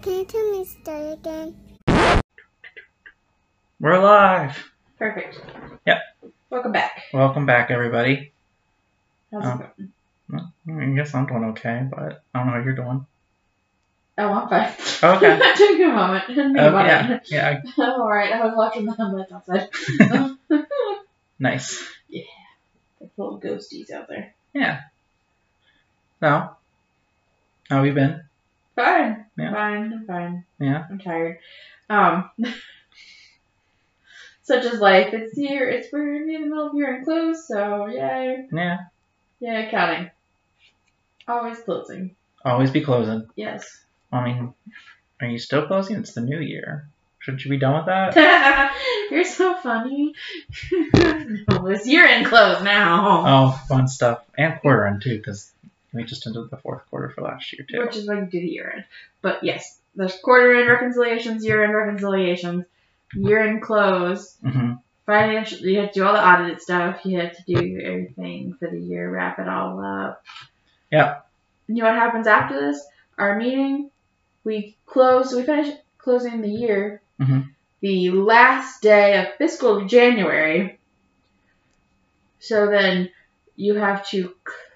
can you tell me a story again? We're live. Perfect. Yep. Welcome back. Welcome back, everybody. How's it going? Well, I guess I'm doing okay, but I don't know how you're doing. Oh, I'm fine. Okay. It took me a moment to think about it. Yeah. I'm alright. I was watching the headlights outside. Nice. Yeah. They're full of ghosties out there. Yeah. So, how have you been? Fine. Yeah. I'm fine. Yeah. I'm tired. Such is life. It's here. We're in the middle of year and close, so yay. Yeah. Yeah, accounting. Always closing. Always be closing. Yes. I mean, are you still closing? It's the new year. Shouldn't you be done with that? You're so funny. No, it's year-end close now. Oh, fun stuff. And quarter end, too, because we just ended the fourth quarter for last year, too. Which is when you do the year-end. But yes, there's quarter-end reconciliations, year-end reconciliations, year-end close. Mm-hmm. Financial, you have to do all the audited stuff. You have to do everything for the year, wrap it all up. Yeah. You know what happens after this? Our meeting, we finish closing the year. Mm-hmm. The last day of fiscal January. So then we have to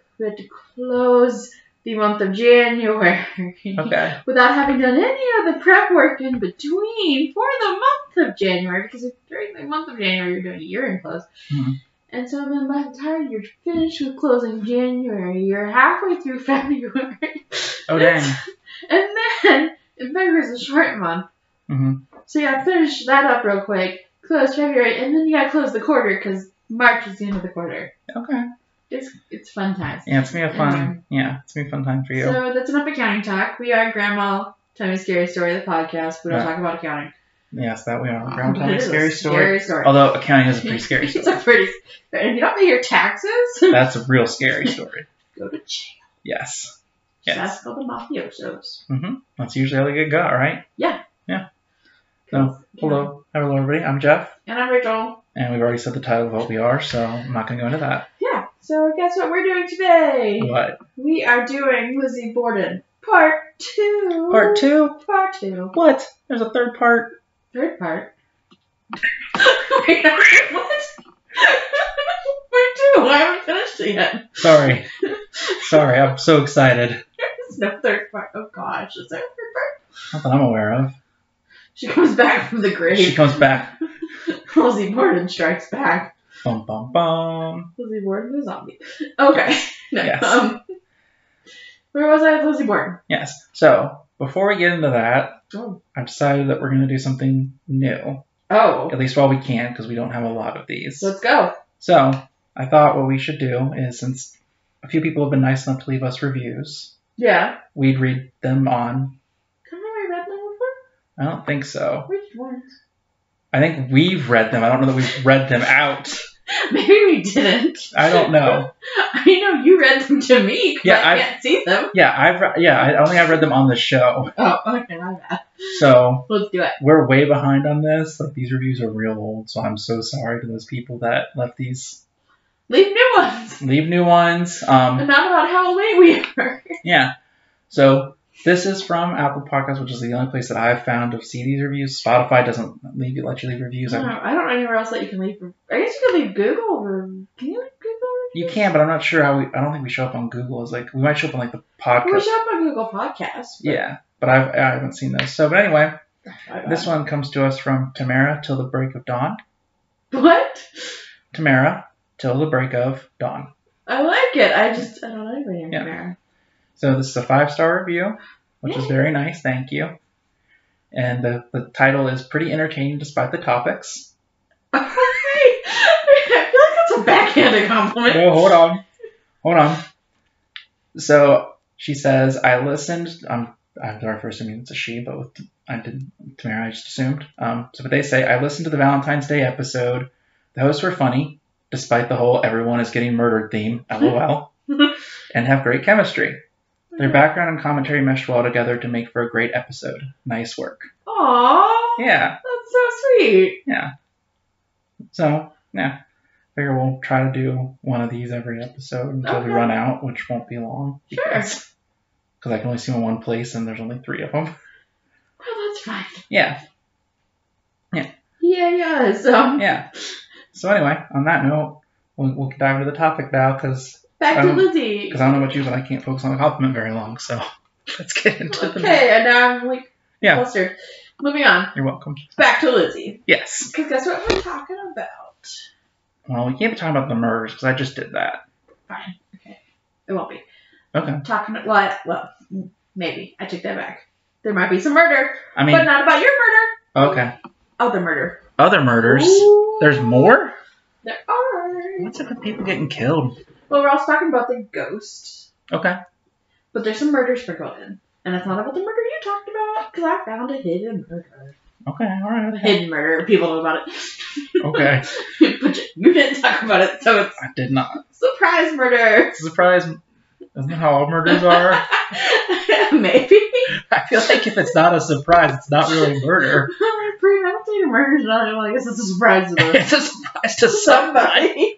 close the month of January. Okay. Without having done any of the prep work in between for the month of January. Because during the month of January you're doing a year-end close. Mm-hmm. And so then by the time you're finished with closing January, you're halfway through February. Oh, dang. And then February is a short month. Mm-hmm. So you gotta finish that up real quick, close February, and then you gotta close the quarter because March is the end of the quarter. Okay. It's fun times. Yeah, it's gonna be it's gonna be a fun time for you. So that's enough accounting talk. We are Grandma Tell Me a Scary Story, the podcast. We don't talk about accounting. Yes, that we are. Grandma Tell But Me it a is Scary Scary Story. story. Although accounting is a pretty scary It's story. a pretty. And if you don't pay your taxes, That's a real scary story. go to jail. Yes. Just Yes. ask all the mafiosos. Mm-hmm. That's usually how they get got, right? Yeah. Yeah. So, hello, everybody. I'm Jeff, And I'm Rachel. and we've already said the title of what we are, so I'm not going to go into that. Yeah. So guess what we're doing today? What? We are doing Lizzie Borden Part 2. Part 2? Part 2. What? There's a third part? Third part. Wait, what? Part 2. I haven't finished it yet. Sorry. Sorry, I'm so excited. There's no third part. Oh gosh, is there a third part? Not that I'm aware of. She comes back from the grave. She comes back. Lizzie Borden strikes back. Bum, bum, bum. Lizzie Borden the zombie. Okay. No, Yes. Where was I with Lizzie Borden? Yes. So, before we get into that, Oh. I've decided that we're going to do something new. Oh. At least while we can, because we don't have a lot of these. Let's go. So, I thought what we should do is, since a few people have been nice enough to leave us reviews, Yeah. we'd read them on. Have we read them before? I don't think so. Which ones? I think we've read them. I don't know that we've read them out. Maybe we didn't. I don't know. I know you read them to me. Yeah, I can't see them. Yeah, I don't think I've read them on the show. Oh, okay, my bad. So, Let's do it. we're way behind on this. Like, these reviews are real old, so I'm so sorry to those people that left these. Leave new ones. Leave new ones. And not about how late we are. Yeah. So, this is from Apple Podcasts, which is the only place that I've found to see these reviews. Spotify doesn't let you leave reviews. I don't know anywhere else that you can leave. I guess you can leave Google. Can you leave Google? You can, but I'm not sure how I don't think we show up on Google. It's like, we might show up on, like, the podcast. We show up on Google Podcasts. Yeah, but I haven't seen those. So, but anyway, this one. one comes to us from Tamara Till the Break of Dawn. What? Tamara Till the Break of Dawn. I like it. I don't know anybody named Yeah. Tamara. So this is a 5-star review, which is very nice. Thank you. And the title is Pretty Entertaining Despite the Topics. I feel like that's a backhanded compliment. Oh, hold on. So she says, I listened. I'm sorry for assuming it's a she, but Tamara, I just assumed. But they say, I listened to the Valentine's Day episode. The hosts were funny, despite the whole everyone is getting murdered theme, LOL, and have great chemistry. Their background and commentary meshed well together to make for a great episode. Nice work. Aww. Yeah. That's so sweet. Yeah. So, yeah. Figure we'll try to do one of these every episode until we run out, which won't be long. Sure. Because I can only see them in one place and there's only 3 of them. That's fine. Yeah. Yeah. So Yeah. So anyway, on that note, we'll dive into the topic now because back I to don't- Lizzie. I don't know about you, but I can't focus on the compliment very long. So let's get into the. Okay, and now I'm like Yeah. flustered. Moving on. You're welcome. Back to Lizzie. Yes. Because guess what we're talking about? Well, we can't be talking about the murders because I just did that. Fine. Okay. It won't be. Okay. Talking well, maybe. I take that back. There might be some murder, I mean, but not about your murder. okay. Other murder. Other murders. Ooh, There's more? There are. What's up with people getting killed? Well, we're also talking about the ghost, Okay. but there's some murder sprinkled in. And it's not about the murder you talked about, because I found a hidden murder. Okay. All right. A hidden murder. People know about it. Okay. But you didn't talk about it, so it's I did not. surprise murder. Surprise. Isn't that how all murders are? Maybe. I feel like if it's not a surprise, it's not really murder. Premeditated murder is not, I guess it's a surprise to them. It's a surprise to somebody.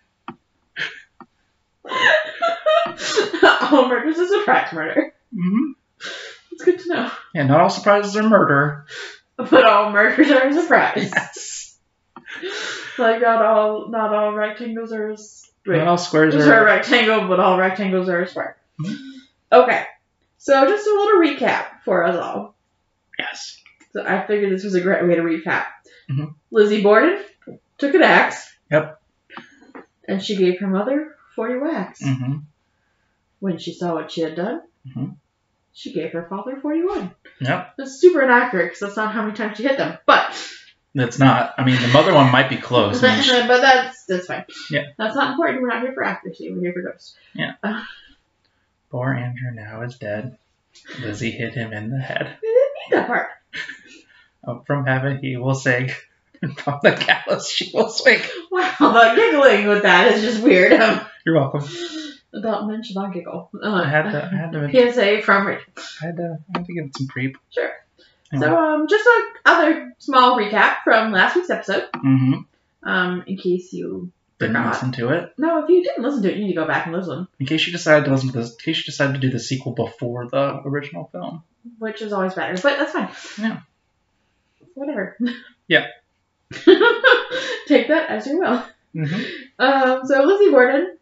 All murders is a surprise murder. Mm-hmm. It's good to know. Yeah, not all surprises are murder. But all murders are a surprise. Yes. Like not all rectangles are a wait. Not all squares Those are a are. rectangle, but all rectangles are a square. Mhm. Okay. So just a little recap for us all. Yes. So I figured this was a great way to recap. Mhm. Lizzie Borden took an axe. Yep. And she gave her mother 40 whacks. Mm-hmm. When she saw what she had done, Mhm. she gave her father 41. Yep. That's super inaccurate because that's not how many times she hit them. But That's not. I mean, the mother one might be close. I mean, but that's fine. Yeah. That's not important. We're not here for accuracy. We're here for ghosts. poor Andrew now is dead. Lizzie hit him in the head. We didn't need that part. Up from heaven he will sing, and from the gallows she will swing. Wow, the giggling with that is just weird. You're welcome. Adult men should not giggle. I had to PSA from Rachel. give it some creep. Sure. Anyway. So, just a other small recap from last week's episode. Mm-hmm. In case you Didn't forgot. listen to it. No, if you didn't listen to it, you need to go back and listen. In case you decided to listen to this, in case you decided to do the sequel before the original film. Which is always better, but that's fine. Yeah. Whatever. Yeah. Take that as you will. Mm-hmm. So Lizzie Borden,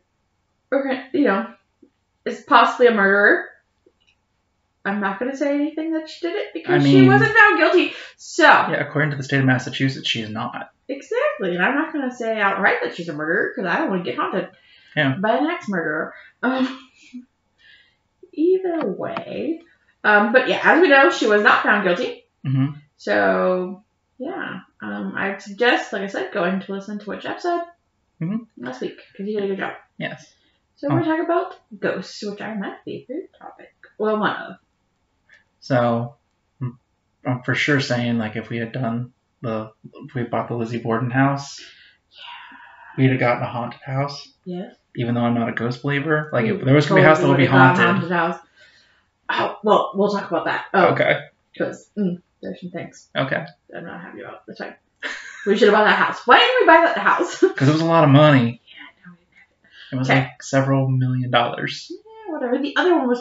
is possibly a murderer. I'm not going to say anything that she did it because she mean- wasn't found guilty. So, Yeah, according to the state of Massachusetts, she is not. exactly. And I'm not going to say outright that she's a murderer because I don't want to get haunted Yeah. by an ex-murderer. Either way. But yeah, as we know, she was not found guilty. Mm-hmm. So, yeah. I'd suggest, like I said, going to listen to which episode last week because you did a good job. Yes. So we're talking about ghosts, which are my favorite topic. Well, one of. So, I'm for sure saying, like, if we had if we bought the Lizzie Borden house, we'd have gotten a haunted house. Yes. Even though I'm not a ghost believer. Like, if there was going to be a house that would be haunted. House. Oh, well, we'll talk about that. Oh, Okay. because there's some things Okay. that I'm not happy about. That's fine. We should have bought that house. Why didn't we buy that house? Because it was a lot of money. Yeah, no, It was Okay. like several $1 million. whatever. The other one was...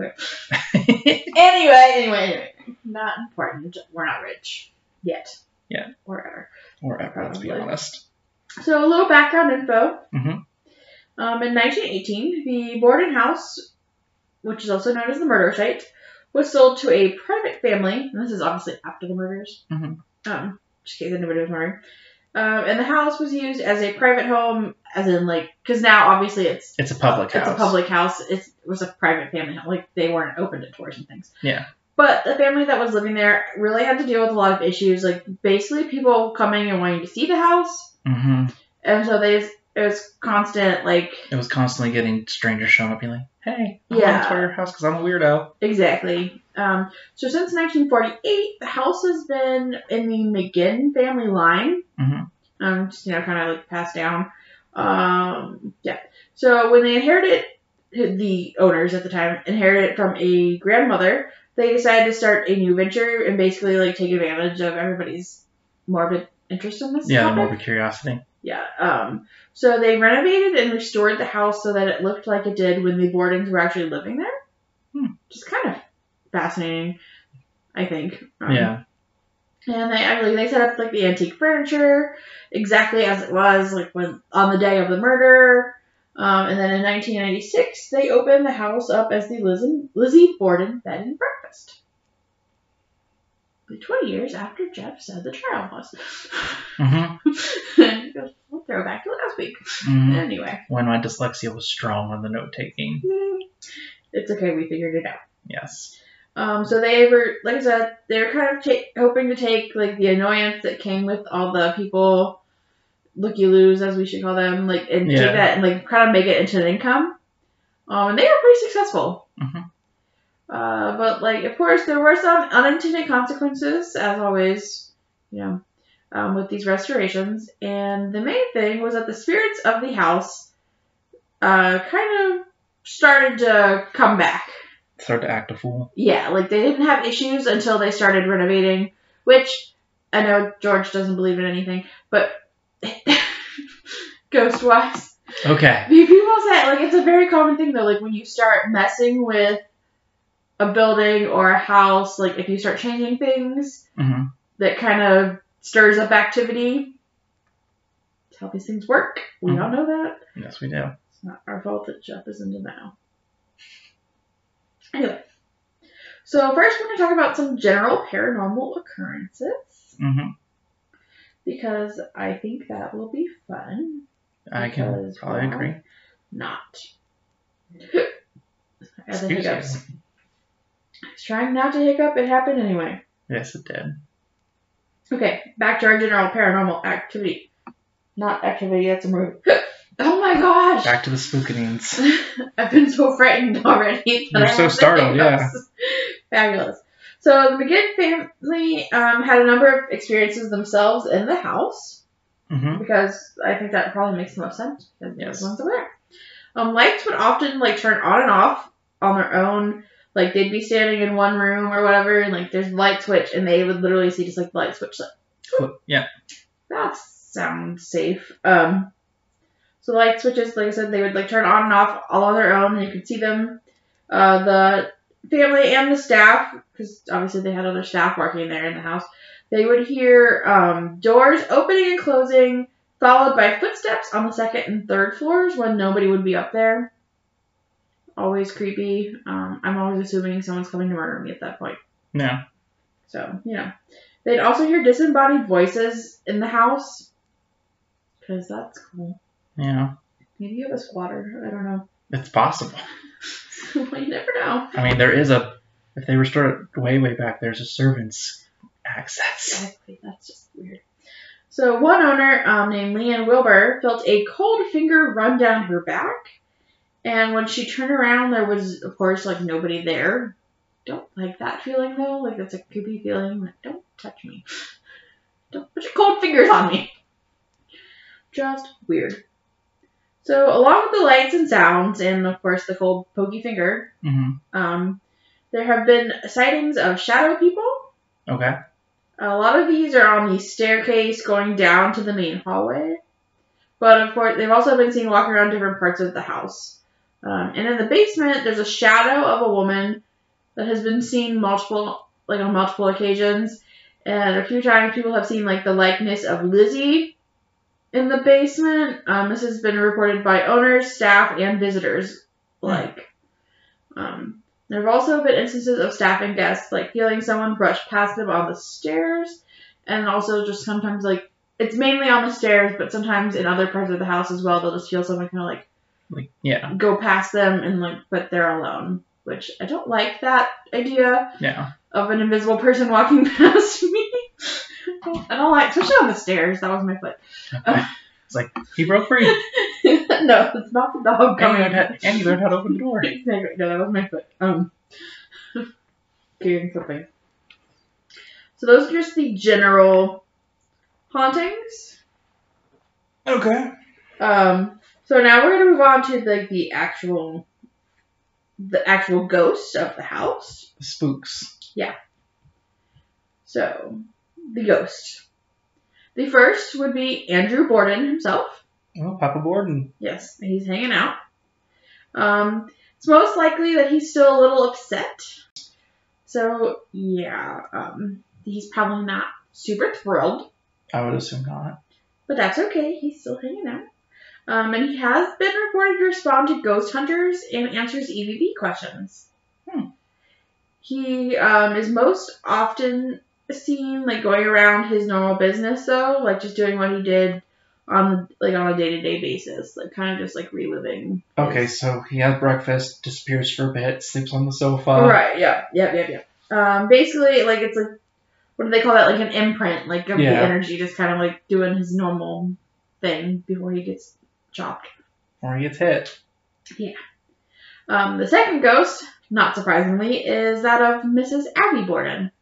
Anyway. Not important. We're not rich. Yet. Yeah. Or ever. Or ever, let's be Probably. honest. So a little background info. Mhm. In 1918, the Borden house, which is also known as the murder site, was sold to a private family. And this is obviously after the murders. Mhm. Just in case anybody was wondering. And the house was used as a private home, as in because now obviously it's It's a public house. It's a public house. It was a private family home. Like they weren't open to tours and things. Yeah. But the family that was living there really had to deal with a lot of issues, like basically people coming and wanting to see the house, Mm-hmm. and so it was constant, like It was constantly getting strangers showing up being like, hey, I Yeah. want to tour your house because I'm a weirdo. exactly. So since 1948, the house has been in the McGinn family line. Mm-hmm. Just kind of like passed down. Yeah. So when they inherited, the owners at the time inherited it from a grandmother, they decided to start a new venture and basically like take advantage of everybody's morbid interest in this Yeah, the topic. morbid curiosity. Yeah. So they renovated and restored the house so that it looked like it did when the Bordens were actually living there. Which is kind of fascinating. I think. Yeah. And they set up like the antique furniture exactly as it was like when on the day of the murder. And then in 1996, they opened the house up as the Lizzie Borden Bed and Breakfast. 20 years after Jeff said the trial was. Mm-hmm. We'll throw back to last week. Mm-hmm. Anyway. When my dyslexia was strong on the note taking. It's okay, we figured it out. Yes. So they were, like I said, they were kind of hoping to take like the annoyance that came with all the people, looky-loos as we should call them, like and take that and like kind of make it into an income. And they were pretty successful. Mm-hmm. But like of course there were some unintended consequences, as always, with these restorations. And the main thing was that the spirits of the house kind of started to come back. Start to act a fool. Yeah, like they didn't have issues until they started renovating, which I know George doesn't believe in anything, but ghost-wise. Okay. People say, like, it's a very common thing, though, like when you start messing with a building or a house, like if you start changing things, Mm-hmm. that kind of stirs up activity. That's how these things work. We all know that. Yes, we do. It's not our fault that Jeff is into now. Anyway, so first we're going to talk about some general paranormal occurrences. Mm-hmm. Because I think that will be fun. I can probably agree. Not. Excuse you. I was trying not to hiccup. It happened anyway. Yes, it did. Okay, back to our general paranormal activity. Not activity, that's a movie. Oh my gosh! Back to the spookinings. I've been so frightened already. You're so startled, yeah. Fabulous. So the McGinn family had a number of experiences themselves in the house. Mm-hmm. Because I think that probably makes the most sense. Because yes. the ones over there. Lights would often like turn on and off on their own. Like they'd be standing in one room or whatever, and like there's a light switch, and they would literally see just like the light switch. Like, yeah. That sounds safe. So the light switches, like I said, they would like turn on and off all on their own, and you could see them. The family and the staff, because obviously they had other staff working there in the house, they would hear doors opening and closing, followed by footsteps on the second and third floors when nobody would be up there. Always creepy. I'm always assuming someone's coming to murder me at that point. Yeah. So, They'd also hear disembodied voices in the house. Because that's cool. Yeah. Maybe you have a squatter. I don't know. It's possible. Well, you never know. I mean, there is if they restore it way back, there's a servant's access. Exactly. That's just weird. So one owner named Leanne Wilbur felt a cold finger run down her back. And when she turned around, there was, of course, like nobody there. Don't like that feeling, though. Like, that's a creepy feeling. Like, don't touch me. Don't put your cold fingers on me. Just weird. So, along with the lights and sounds, and of course the cold pokey finger, Mm-hmm. There have been sightings of shadow people. Okay. A lot of these are on the staircase going down to the main hallway. But of course, they've also been seen walking around different parts of the house. And in the basement, there's a shadow of a woman that has been seen on multiple occasions. And a few times people have seen like the likeness of Lizzie in the basement. This has been reported by owners, staff, and visitors. There have also been instances of staff and guests like feeling someone brush past them on the stairs, and also just sometimes like it's mainly on the stairs, but sometimes in other parts of the house as well. They'll just feel someone kind of like go past them and but they're alone, which I don't like that idea. Yeah. Of an invisible person walking past me. I don't like, especially on the stairs. That was my foot. It's like, he broke free. No, it's not the dog coming. And he learned how to open the door. Exactly. No, that was my foot. Doing something. So those are just the general hauntings. Okay. So now we're gonna move on to the actual ghosts of the house. The spooks. Yeah. So, the ghost. The first would be Andrew Borden himself. Oh, Papa Borden. Yes, he's hanging out. It's most likely that he's still a little upset. So, yeah, he's probably not super thrilled, I would assume not. but that's okay. He's still hanging out. And he has been reported to respond to ghost hunters and answers EVP questions. He is most often seen like going around his normal business though, like just doing what he did on a day-to-day basis, like kind of just like reliving. Okay, so he has breakfast, disappears for a bit, sleeps on the sofa. Right. Yeah. Basically, like it's like, what do they call that? Like an imprint, like of the energy, just kind of like doing his normal thing before he gets chopped. Or he gets hit. Yeah. The second ghost, not surprisingly, is that of Mrs. Abby Borden.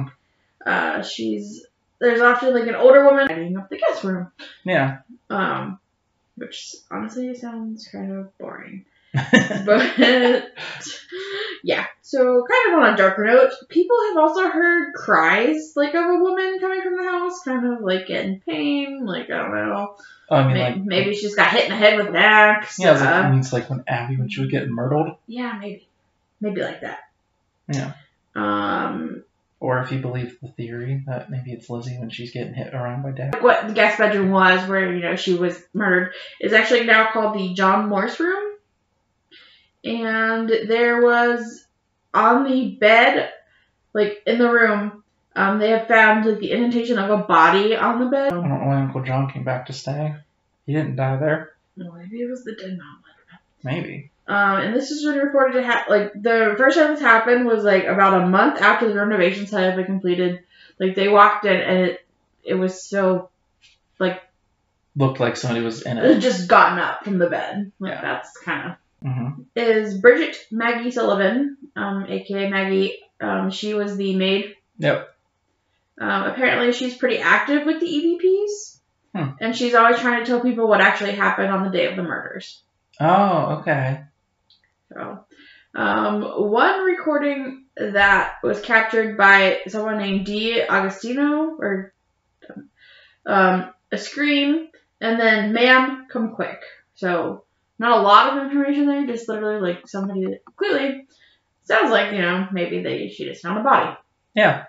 There's often like an older woman tidying up the guest room. Yeah. Which honestly sounds kind of boring. But yeah. So kind of on a darker note, people have also heard cries like of a woman coming from the house, kind of like in pain, like I don't know. I mean, maybe she just got hit in the head with an axe. Yeah, it means like when Abby, when she was getting murdered. Yeah, maybe like that. Yeah. Or if you believe the theory that maybe it's Lizzie when she's getting hit around by Dad. What the guest bedroom was, where she was murdered, is actually now called the John Morse room. And there was on the bed, like in the room, they have found like the indentation of a body on the bed. I don't know why Uncle John came back to stay. He didn't die there. No, maybe it was the dead mom. Maybe. And this has been reported to the first time this happened was like about a month after the renovations had been completed. Like they walked in and it was so like looked like somebody was in it. It had just gotten up from the bed. Like that's kind of is Bridget Maggie Sullivan, aka Maggie. She was the maid. Yep. Apparently she's pretty active with the EVPs, and she's always trying to tell people what actually happened on the day of the murders. Oh, okay. So, one recording that was captured by someone named D. Agostino, or a scream, and then "Ma'am, come quick." So, not a lot of information there, just literally like somebody that clearly sounds like, maybe she just found a body. Yeah.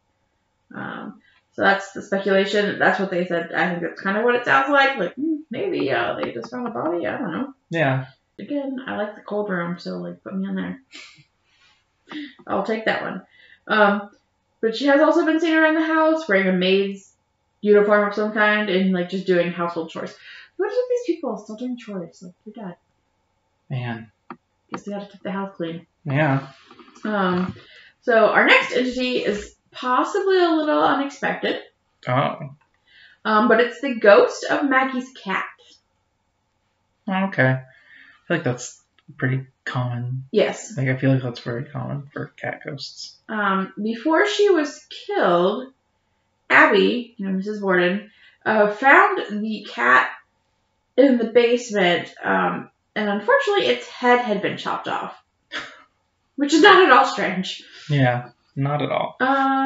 So that's the speculation. That's what they said. I think that's kind of what it sounds like. Like, maybe they just found a body. I don't know. Yeah. Again, I like the cold room, so like put me in there. I'll take that one. But she has also been seen around the house wearing a maid's uniform of some kind and like just doing household chores. What are these people still doing chores? Like your dad. Man. Guess they gotta keep the house clean. Yeah. So our next entity is possibly a little unexpected. Oh. But it's the ghost of Maggie's cat. Okay. I feel like that's pretty common. Yes. Like I feel like that's very common for cat ghosts. Before she was killed, Abby, Mrs. Borden, found the cat in the basement, and unfortunately its head had been chopped off. Which is not at all strange. Yeah, not at all.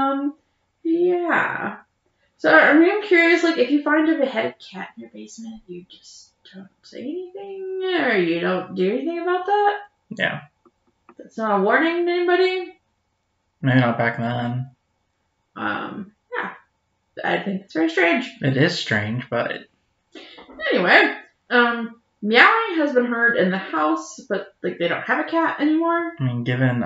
Yeah. So, I'm curious, like, if you find a beheaded cat in your basement, you just don't say anything, or you don't do anything about that? Yeah. That's not a warning to anybody? Maybe not back then. Yeah. I think it's very strange. It is strange, but... Anyway, meowing has been heard in the house, but, like, they don't have a cat anymore. I mean, given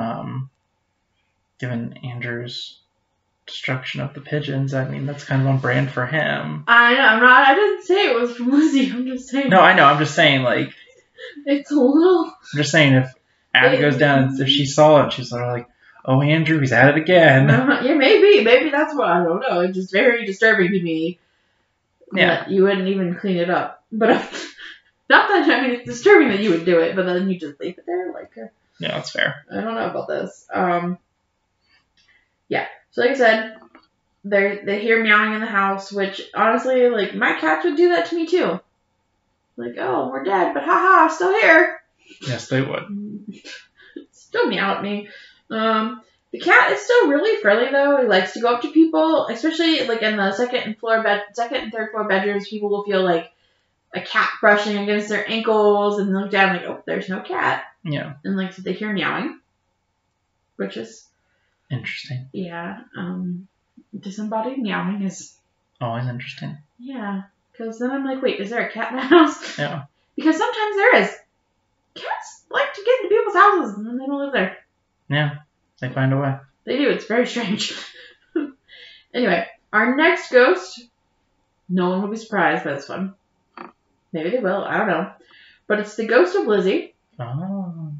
Andrew's destruction of the pigeons, I mean, that's kind of on brand for him. I know, I didn't say it was from Lizzie, I'm just saying. No, I know, I'm just saying, like... It's a little... I'm just saying, if Abby goes down, and if she saw it, she's sort of like, oh, Andrew, he's at it again. Yeah, maybe that's what, I don't know. It's just very disturbing to me. Yeah. That you wouldn't even clean it up. But, not that, I mean, it's disturbing that you would do it, but then you just leave it there, like... Yeah, that's fair. I don't know about this. Yeah. So like I said, they hear meowing in the house, which honestly, like, my cats would do that to me too. Like, oh, we're dead, but haha, I'm still here. Yes, they would. Still meow at me. The cat is still really friendly though. He likes to go up to people, especially like in the second and third floor bedrooms. People will feel like a cat brushing against their ankles and look down like, oh, there's no cat. Yeah. And like, so they hear meowing, which is Interesting. Yeah. Disembodied meowing is, Always interesting. yeah. Because then I'm like, wait, is there a cat in the house? Yeah. Because sometimes there is. Cats like to get into people's houses and then they don't live there. Yeah. They find a way. They do. It's very strange. Anyway, our next ghost, no one will be surprised by this one. Maybe they will. I don't know. But it's the ghost of Lizzie. Oh.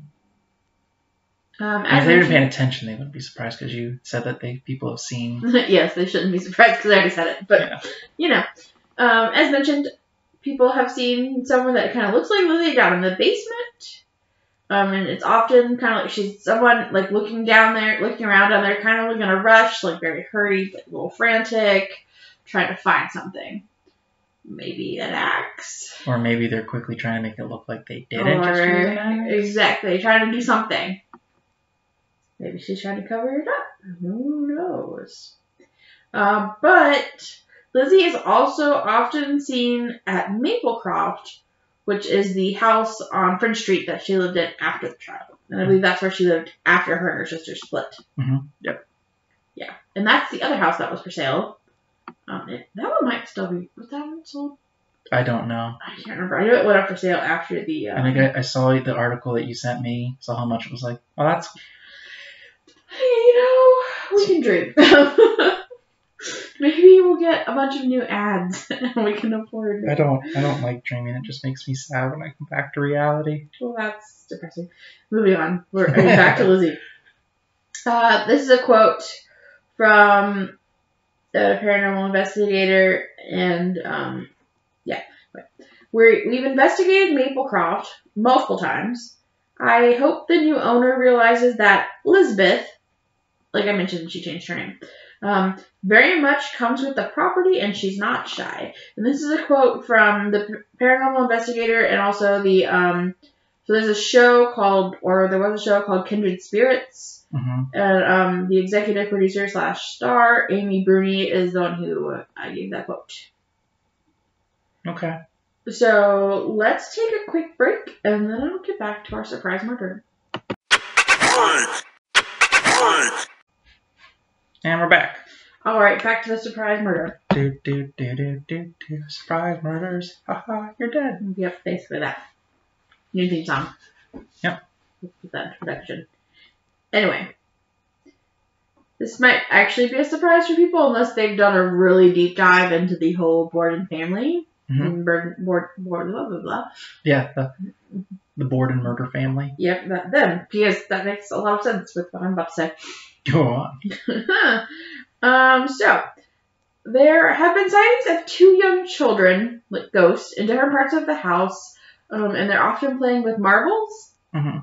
As If they were mentioned- paying attention, they wouldn't be surprised because you said that people have seen. Yes, they shouldn't be surprised because I already said it. But, Yeah. you know, as mentioned, people have seen someone that kind of looks like Lizzie down in the basement. And it's often kind of like she's someone like looking down there, looking around down there, kind of like in a rush, like very hurried, like a little frantic, trying to find something. Maybe an axe. Or maybe they're quickly trying to make it look like they didn't just use an axe. Exactly, trying to do something. Maybe she's trying to cover it up. Who knows? But Lizzie is also often seen at Maplecroft, which is the house on French Street that she lived in after the trial. And I believe that's where she lived after her and her sister split. Mm-hmm. Yep. Yeah. And that's the other house that was for sale. That one might still be. Was that one sold? I don't know. I can't remember. I know it went up for sale after the. I think I saw the article that you sent me. Saw how much it was like. Oh, that's. We can dream. Maybe we'll get a bunch of new ads and we can afford I it. don't like dreaming. It just makes me sad when I come back to reality. Well, that's depressing. Moving on. We're back to Lizzie. This is a quote from a paranormal investigator, and we've investigated Maplecroft multiple times. I hope the new owner realizes that Lisbeth, like I mentioned, she changed her name, very much comes with the property and she's not shy. And this is a quote from the paranormal investigator and also the, so there's a show called, or there was a show called Kindred Spirits. Mm-hmm. And the executive producer / star, Amy Bruni, is the one who I gave that quote. Okay. So let's take a quick break and then I'll get back to our surprise murder. And we're back. Alright, back to the surprise murder. Do. Surprise murders. Haha, you're dead. Yep, basically that. New theme song. Yep. With that introduction. Anyway. This might actually be a surprise for people unless they've done a really deep dive into the whole Borden family. Mm-hmm. And blah, blah, blah, blah. Yeah, the Borden murder family. Yep, them. Because that makes a lot of sense with what I'm about to say. Go on. So, there have been sightings of 2 young children, like ghosts, in different parts of the house, and they're often playing with marbles. Mm-hmm.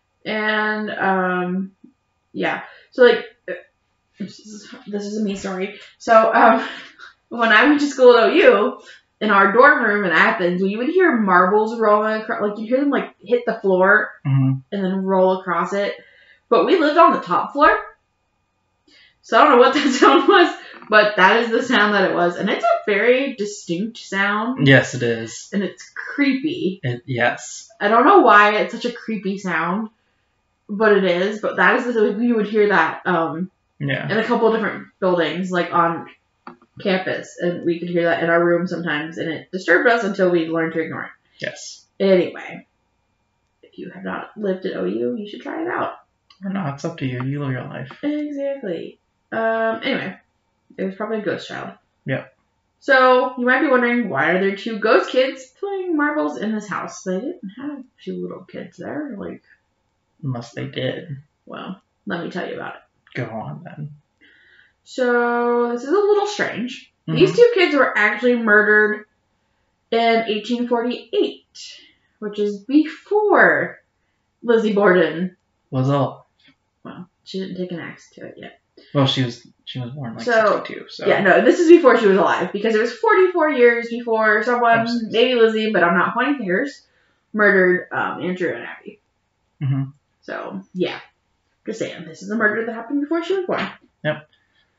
And, yeah. So, like, this is a me story. So, when I went to school at OU, in our dorm room in Athens, you would hear marbles rolling across, like, you'd hear them, like, hit the floor Mm-hmm. and then roll across it. But we lived on the top floor. So I don't know what that sound was, but that is the sound that it was. And it's a very distinct sound. Yes, it is. And it's creepy. Yes. I don't know why it's such a creepy sound, but it is. But that is the you would hear that Yeah. in a couple of different buildings, like on campus. And we could hear that in our room sometimes. And it disturbed us until we learned to ignore it. Yes. Anyway, if you have not lived at OU, you should try it out. Or not, it's up to you. You live your life. Exactly. Anyway, it was probably a ghost child. Yep. So, you might be wondering, why are there 2 ghost kids playing marbles in this house? They didn't have 2 little kids there. Like, Unless they did. well, let me tell you about it. Go on then. So, this is a little strange. Mhm. These 2 kids were actually murdered in 1848, which is before Lizzie Borden. Was all. Well, she didn't take an axe to it yet. Well, she was born like So, 62. So Yeah, no, this is before she was alive, because it was 44 years before someone, Absolutely. maybe Lizzie, but I'm not pointing fingers, murdered Andrew and Abby. Mm-hmm. So, yeah. Just saying, this is a murder that happened before she was born. Yep.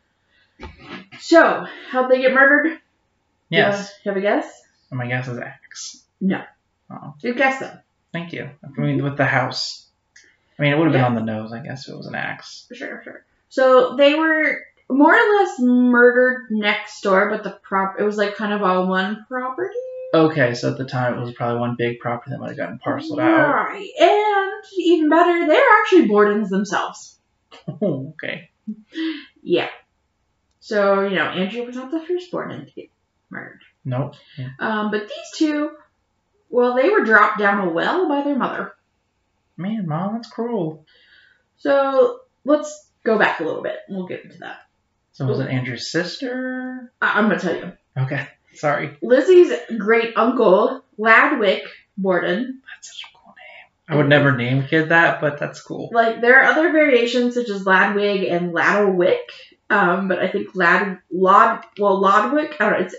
So, how'd they get murdered? Yes. You have a guess? And my guess is axe. No. Oh, Good guess, though. thank you. I mean, with the house. I mean, it would have been Yeah. on the nose, I guess, if it was an axe. Sure. So they were more or less murdered next door, but it was like kind of all one property. Okay, so at the time it was probably one big property that might have gotten parceled out. Right. And even better, they're actually Bordens themselves. Oh, okay. Yeah. So, Andrew was not the first Borden to get murdered. Nope. But these two, well, they were dropped down a well by their mother. Man, Mom, that's cruel. So, let's go back a little bit. We'll get into that. So was it Andrew's sister? I'm going to tell you. Okay, sorry. Lizzie's great uncle, Ladwick Borden. That's such a cool name. I would never name a kid that, but that's cool. Like, there are other variations such as Ladwig and Ladwick. But I think Lodwick, I don't know, it's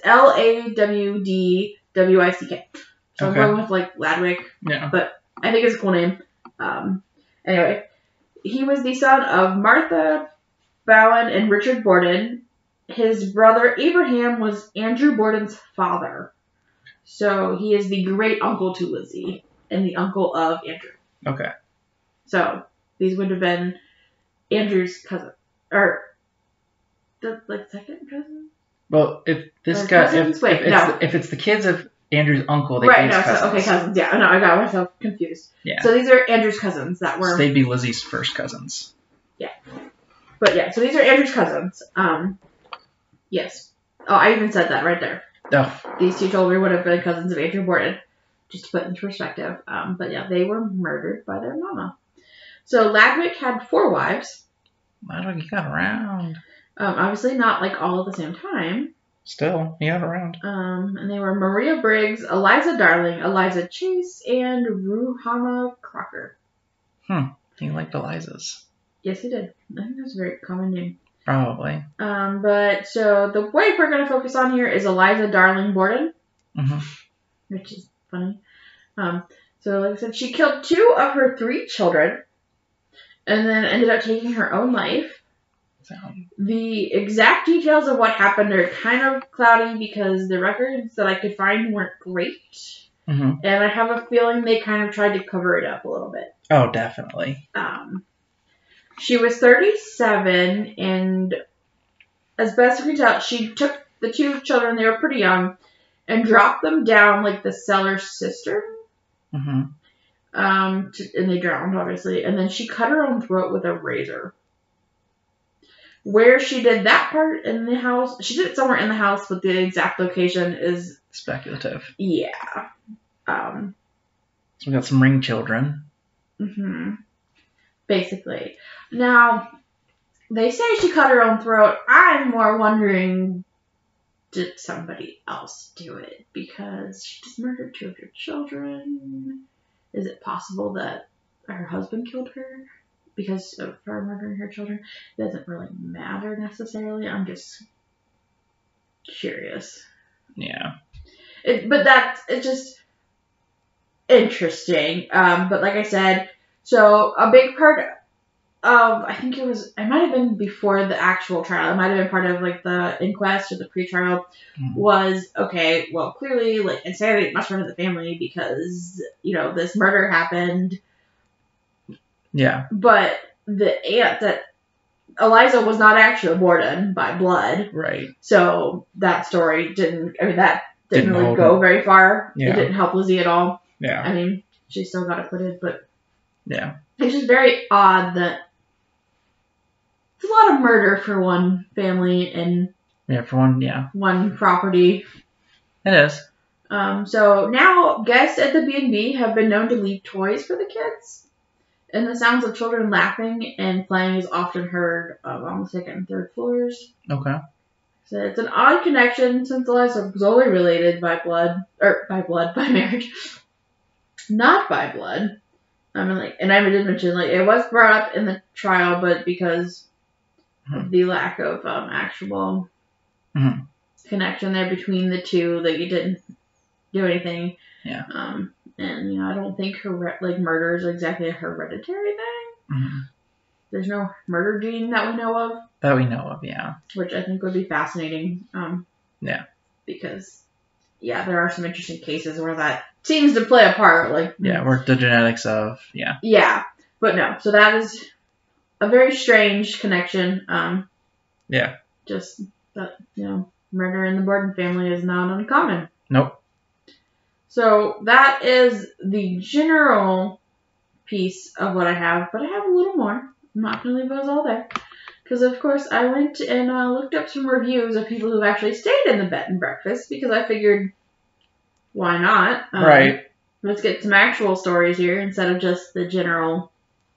Lawdwick. So I'm going with like Ladwick. Yeah. But I think it's a cool name. Anyway, he was the son of Martha Bowen and Richard Borden. His brother Abraham was Andrew Borden's father. So he is the great uncle to Lizzie and the uncle of Andrew. Okay. So these would have been Andrew's cousin. Or the second cousin? Well, if this Or guy, cousins? Wait, no. if it's the kids of Andrew's uncle, they Right, no, cousins. so, okay, cousins, yeah. No, I got myself confused. Yeah. So these are Andrew's cousins that were... So they'd be Lizzie's first cousins. Yeah. But yeah, so these are Andrew's cousins. Yes. Oh, I even said that right there. Oh. These two children would have been cousins of Andrew Borden, just to put into perspective. But yeah, they were murdered by their mama. So Ladwick had 4 wives. Ladwick, he got around. Obviously not like all at the same time. Still, he got around. And they were Maria Briggs, Eliza Darling, Eliza Chase, and Ruhama Crocker. He liked Eliza's. Yes, he did. I think that's a very common name. Probably. But so the wife we're going to focus on here is Eliza Darling Borden, which is funny. So like I said, she killed 2 of her 3 children, and then ended up taking her own life. The exact details of what happened are kind of cloudy because the records that I could find weren't great. And I have a feeling they kind of tried to cover it up a little bit. Oh, definitely. She was 37, and as best we can tell, she took the 2 children, they were pretty young, and dropped them down like the cellar cistern. And they drowned, obviously. And then she cut her own throat with a razor. Where she did that part in the house, she did it somewhere in the house, but the exact location is speculative. Yeah. So we got some ring children. Basically. Now, they say she cut her own throat. I'm more wondering, did somebody else do it? Because she just murdered 2 of your children. Is it possible that her husband killed her because of her murdering her children? It doesn't really matter necessarily. I'm just curious. Yeah. It's just interesting. But like I said, so a big part of, it might have been before the actual trial, it might have been part of like the inquest or the pre-trial, was, okay, well, clearly like insanity must run in the family because, this murder happened. Yeah. But the aunt that Eliza was not actually Borden by blood. Right. So that story didn't really hold go her. very far. Yeah. It didn't help Lizzie at all. Yeah. I mean, she still got acquitted, but yeah, it's just very odd that it's a lot of murder for one family and for one, one property. It is. So now guests at the B&B have been known to leave toys for the kids, and the sounds of children laughing and playing is often heard on the 2nd and 3rd floors. Okay. So it's an odd connection since Eliza was only related by marriage, not by blood. I did mention it was brought up in the trial, but because of the lack of actual connection there between the two, that you didn't do anything. Yeah. And I don't think murders are exactly a hereditary thing. There's no murder gene that we know of. That we know of, yeah. Which I think would be fascinating. Yeah. Because, there are some interesting cases where that seems to play a part. Where the genetics of, Yeah. But no. So that is a very strange connection. Yeah. Just that, murder in the Borden family is not uncommon. Nope. So that is the general piece of what I have, but I have a little more. I'm not going to leave those all there. Because, of course, I went and looked up some reviews of people who've actually stayed in the bed and breakfast because I figured, why not? Right. Let's get some actual stories here instead of just the general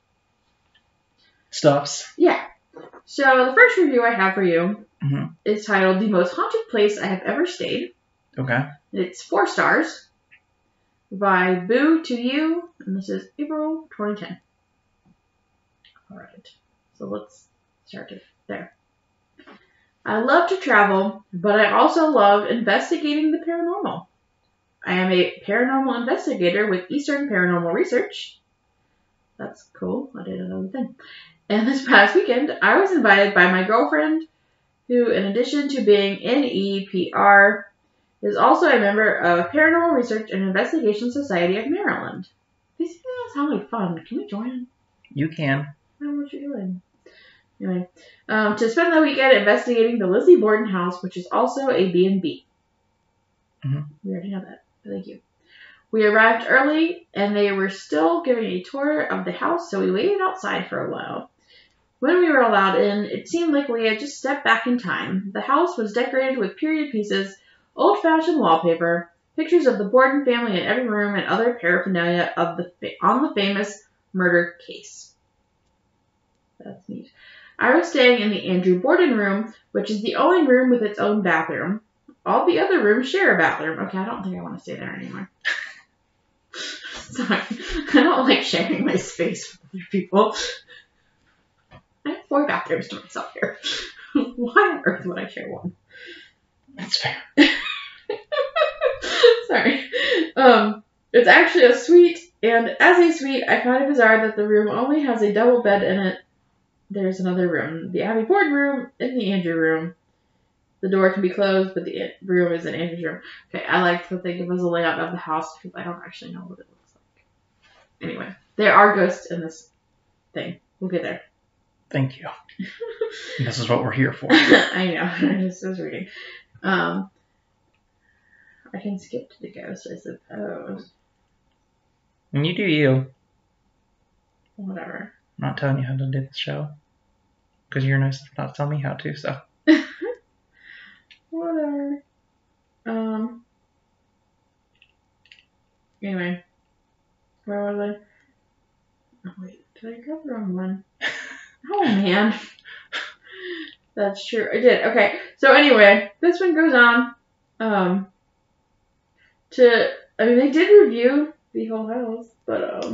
stuffs. Yeah. So the first review I have for you Mm-hmm. is titled The Most Haunted Place I Have Ever Stayed. Okay. It's 4 stars by Boo to You, and this is April 2010. Alright, so let's start it there. I love to travel, but I also love investigating the paranormal. I am a paranormal investigator with Eastern Paranormal Research. That's cool. I did another thing. And this past weekend, I was invited by my girlfriend, who, in addition to being NEPR, is also a member of Paranormal Research and Investigation Society of Maryland. These things sound like fun. Can we join? You can. I don't know what you're doing. Anyway, to spend the weekend investigating the Lizzie Borden house, which is also a B&B. Mm-hmm. We already know that. Thank you. We arrived early, and they were still giving a tour of the house, so we waited outside for a while. When we were allowed in, it seemed like we had just stepped back in time. The house was decorated with period pieces, old-fashioned wallpaper, pictures of the Borden family in every room, and other paraphernalia on the famous murder case. That's neat. I was staying in the Andrew Borden room, which is the only room with its own bathroom. All the other rooms share a bathroom. Okay, I don't think I want to stay there anymore. Sorry. I don't like sharing my space with other people. I have 4 bathrooms to myself here. Why on earth would I share one? That's fair. Sorry. It's actually a suite, and as a suite, I find it bizarre that the room only has a double bed in it. There's another room. The Abby Borden room and the Andrew room. The door can be closed, but the room is in Andrew's room. Okay, I like that they give us a layout of the house because I don't actually know what it looks like. Anyway, there are ghosts in this thing. We'll get there. Thank you. This is what we're here for. I know. I just was reading. I can skip to the ghost, I suppose. And you do you. Whatever. I'm not telling you how to do the show. Because you're nice enough not to tell me how to, so. Whatever. Anyway. Where was I? Oh, wait. Did I grab the wrong one? Oh, man. That's true. I did. Okay. So, anyway. This one goes on. They did review the whole house. But,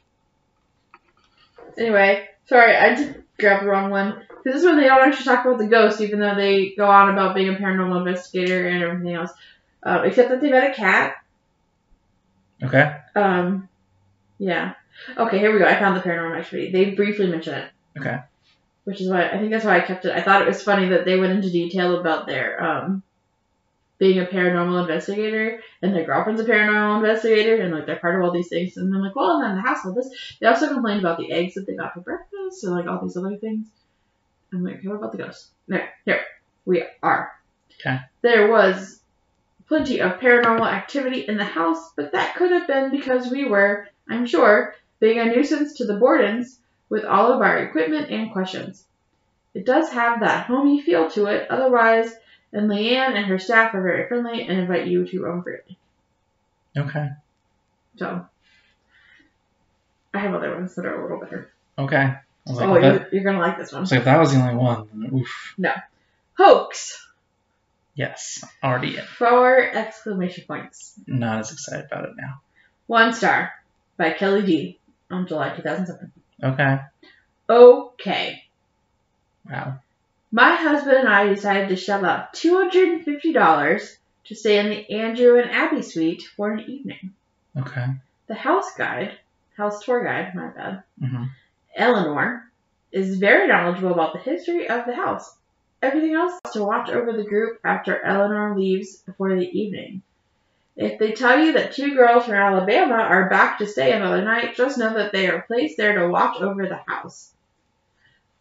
anyway. Sorry, I did grab the wrong one. Because this one, they don't actually talk about the ghost, even though they go on about being a paranormal investigator and everything else. Except that they met a cat. Okay. Yeah. Okay, here we go. I found the paranormal activity. They briefly mention it. Okay. Which is why, I think that's why I kept it. I thought it was funny that they went into detail about their, being a paranormal investigator, and their girlfriend's a paranormal investigator, and, like, they're part of all these things. And I'm like, well, and then the house with this. They also complained about the eggs that they got for breakfast, and, like, all these other things. I'm like, what about the ghost? There, here we are. Okay. There was plenty of paranormal activity in the house, but that could have been because we were, I'm sure, being a nuisance to the Bordens with all of our equipment and questions. It does have that homey feel to it, otherwise, and Leanne and her staff are very friendly and invite you to roam freely. Okay. So, I have other ones that are a little better. Okay. I was like, you're going to like this one. So if that was the only one, then oof. No. Hoax! Yes. Already in. 4 exclamation points. Not as excited about it now. 1 star by Kelly D. on July 2007. Okay. Okay. Wow. My husband and I decided to shell out $250 to stay in the Andrew and Abby suite for an evening. Okay. The house tour guide, my bad, Mm-hmm. Eleanor, is very knowledgeable about the history of the house. Everything else is to watch over the group after Eleanor leaves for the evening. If they tell you that 2 girls from Alabama are back to stay another night, just know that they are placed there to watch over the house.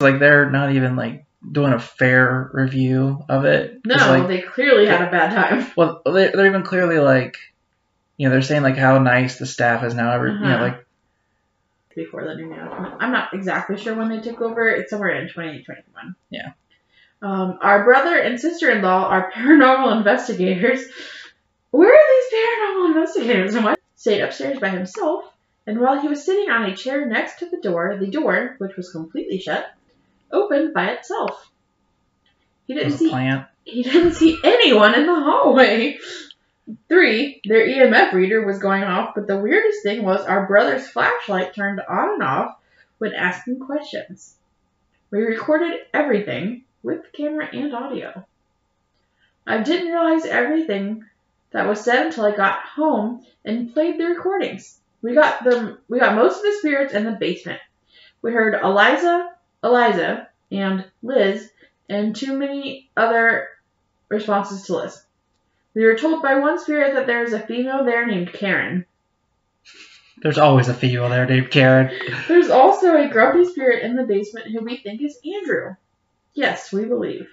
Like, they're not even, like, doing a fair review of it. No, 'Cause, like, they clearly had a bad time. well, they're even clearly, like, you know, they're saying, like, how nice the staff is now. You know, like, Before the new management. I'm not exactly sure when they took over. It's somewhere in 2021. Yeah. Our brother and sister-in-law are paranormal investigators. Where are these paranormal investigators? And what? Stayed upstairs by himself, and while he was sitting on a chair next to the door, which was completely shut, opened by itself. He didn't see anyone in the hallway. 3, their EMF reader was going off, but the weirdest thing was our brother's flashlight turned on and off when asking questions. We recorded everything with camera and audio. I didn't realize everything that was said until I got home and played the recordings. We got most of the spirits in the basement. We heard Eliza, and Liz, and too many other responses to Liz. We were told by one spirit that there is a female there named Karen. there's always a female there named Karen. There's also a grumpy spirit in the basement who we think is Andrew. Yes, we believe.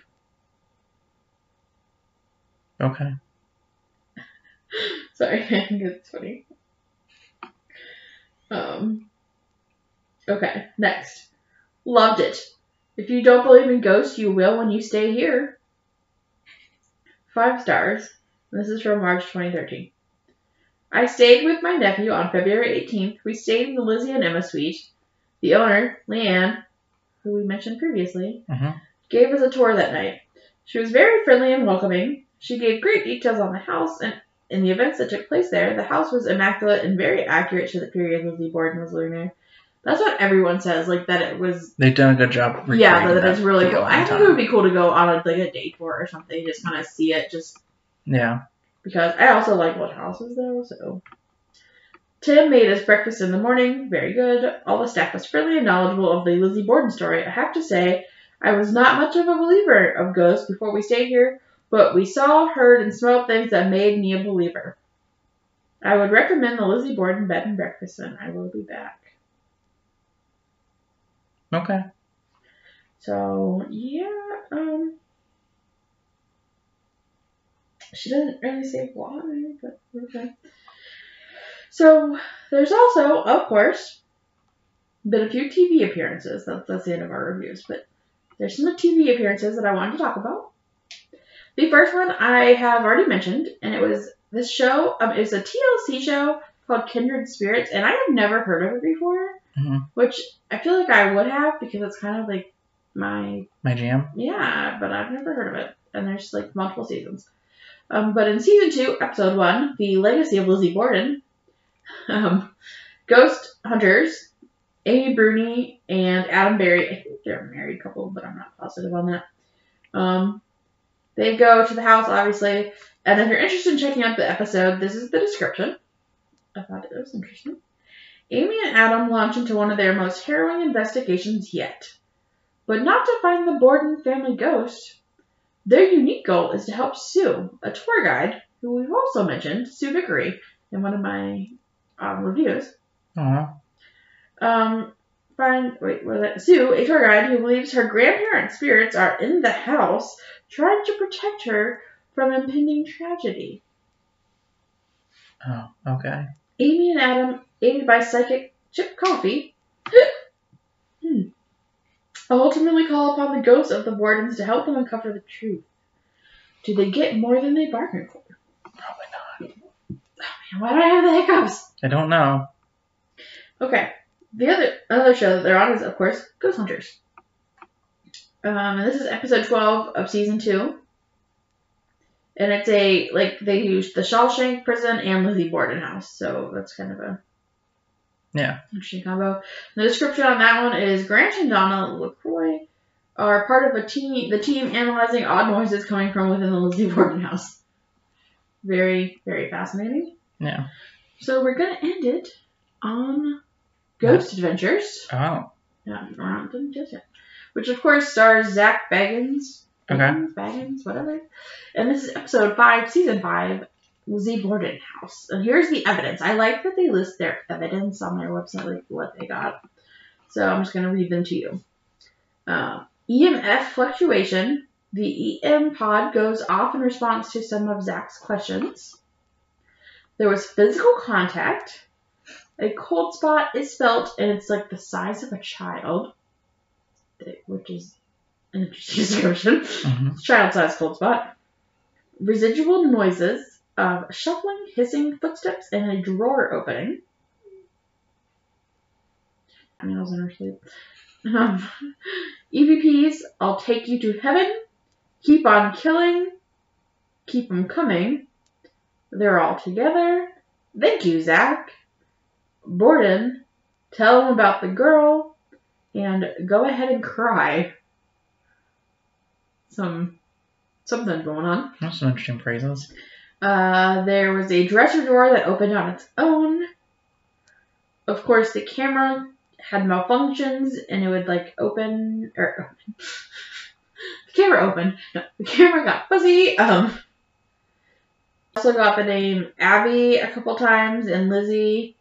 Okay. Sorry, I think it's funny. Okay, next. Loved it. If you don't believe in ghosts, you will when you stay here. 5 stars. This is from March 2013. I stayed with my nephew on February 18th. We stayed in the Lizzie and Emma suite. The owner, Leanne, who we mentioned previously, gave us a tour that night. She was very friendly and welcoming. She gave great details on the house and in the events that took place there. The house was immaculate and very accurate to the period Lizzie Borden was living there. That's what everyone says, like, that it was... They've done a good job. Yeah, that it's really cool. I think it would be cool to go on, a day tour or something, just kind of see it, Yeah. Because I also like old houses, though, so... Tim made us breakfast in the morning. Very good. All the staff was friendly and knowledgeable of the Lizzie Borden story. I have to say, I was not much of a believer of ghosts before we stayed here, but we saw, heard, and smelled things that made me a believer. I would recommend the Lizzie Borden bed and breakfast, and I will be back. Okay. So, yeah, she doesn't really say why, but okay. So, there's also, of course, been a few TV appearances. That's the end of our reviews, but there's some TV appearances that I wanted to talk about. The first one I have already mentioned, and it was this show. It's a TLC show called Kindred Spirits, and I have never heard of it before, which I feel like I would have because it's kind of like my jam. Yeah, but I've never heard of it, and there's like multiple seasons. But in season 2, episode 1, The Legacy of Lizzie Borden, ghost hunters Amy Bruni and Adam Berry, I think they're a married couple, but I'm not positive on that. They go to the house, obviously, and if you're interested in checking out the episode, this is the description. I thought it was interesting. Amy and Adam launch into one of their most harrowing investigations yet. But not to find the Borden family ghost. Their unique goal is to help Sue, a tour guide, who we've also mentioned, Sue Vickery, in one of my reviews. Sue, a tour guide who believes her grandparents' spirits are in the house, trying to protect her from impending tragedy. Oh, okay. Amy and Adam, aided by psychic Chip Coffey, ultimately call upon the ghosts of the Bordens to help them uncover the truth. Do they get more than they bargained for? Probably not. Oh, man, why do I have the hiccups? I don't know. Okay. Another show that they're on is, of course, Ghost Hunters. And this is episode 12 of season 2. And it's they use the Shawshank prison and Lizzie Borden house. So that's kind of a interesting combo. The description on that one is Grant and Donna LaCroix are part of the team analyzing odd noises coming from within the Lizzie Borden house. Very, very fascinating. Yeah. So we're going to end it on Ghost Adventures. Oh. Yeah, we're not done just yet. Which, of course, stars Zach Baggins. Okay. Baggins, whatever. And this is episode 5, season 5, Lizzie Borden house. And here's the evidence. I like that they list their evidence on their website, like what they got. So I'm just going to read them to you. EMF fluctuation. The EM pod goes off in response to some of Zach's questions. There was physical contact. A cold spot is felt, and it's like the size of a child, which is an interesting description. Mm-hmm. Child-sized cold spot. Residual noises of shuffling, hissing footsteps, and a drawer opening. I mean, I was in her sleep. EVPs, I'll take you to heaven. Keep on killing. Keep 'em coming. They're all together. Thank you, Zach. Borden, tell him about the girl. And go ahead and cry. Something going on. That's some interesting phrases. There was a dresser drawer that opened on its own. Of course, the camera had malfunctions, and it would like open. The camera opened. No, the camera got fuzzy. Also got the name Abby a couple times and Lizzie.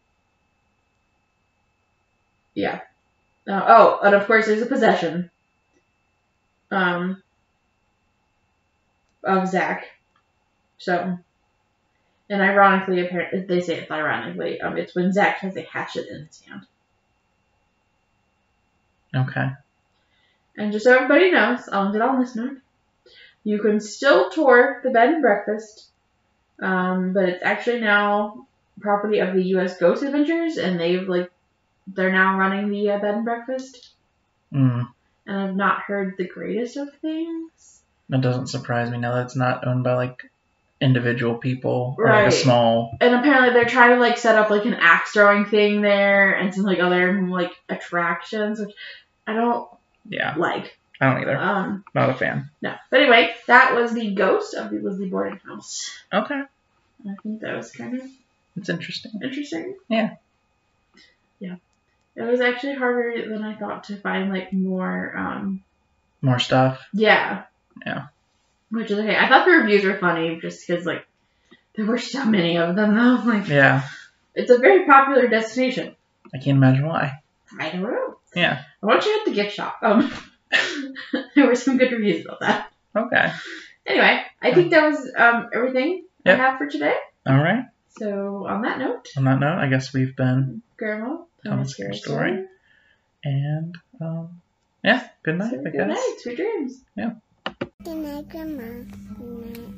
Yeah. And of course there's a possession. Of Zach. So, and ironically, apparently they say it's ironically, it's when Zach has a hatchet in his hand. Okay. And just so everybody knows, I'll get on this note. You can still tour the bed and breakfast, but it's actually now property of the U.S. Ghost Adventures, and they're now running the bed and breakfast. Mm. And I've not heard the greatest of things. That doesn't surprise me now that it's not owned by like individual people or Right. like a small. And apparently they're trying to like set up like an axe throwing thing there and some like other like attractions, which I don't like. I don't either. Not a fan. No. But anyway, that was the ghost of the Lizzie Borden house. Okay. I think that was kind of It's interesting. interesting. Yeah. Yeah. It was actually harder than I thought to find like more More stuff. Yeah. Yeah. Which is okay. I thought the reviews were funny just because like there were so many of them though. Like Yeah. it's a very popular destination. I can't imagine why. I don't know. Yeah. I want you at the gift shop. There were some good reviews about that. Okay. Anyway, I think that was everything Yep. I have for today. All right. So on that note, On that note, I guess we've been Grandma, Tell me a scary story. And yeah, good night, So I good guess. night, sweet dreams. Good night, Grandma. Good night.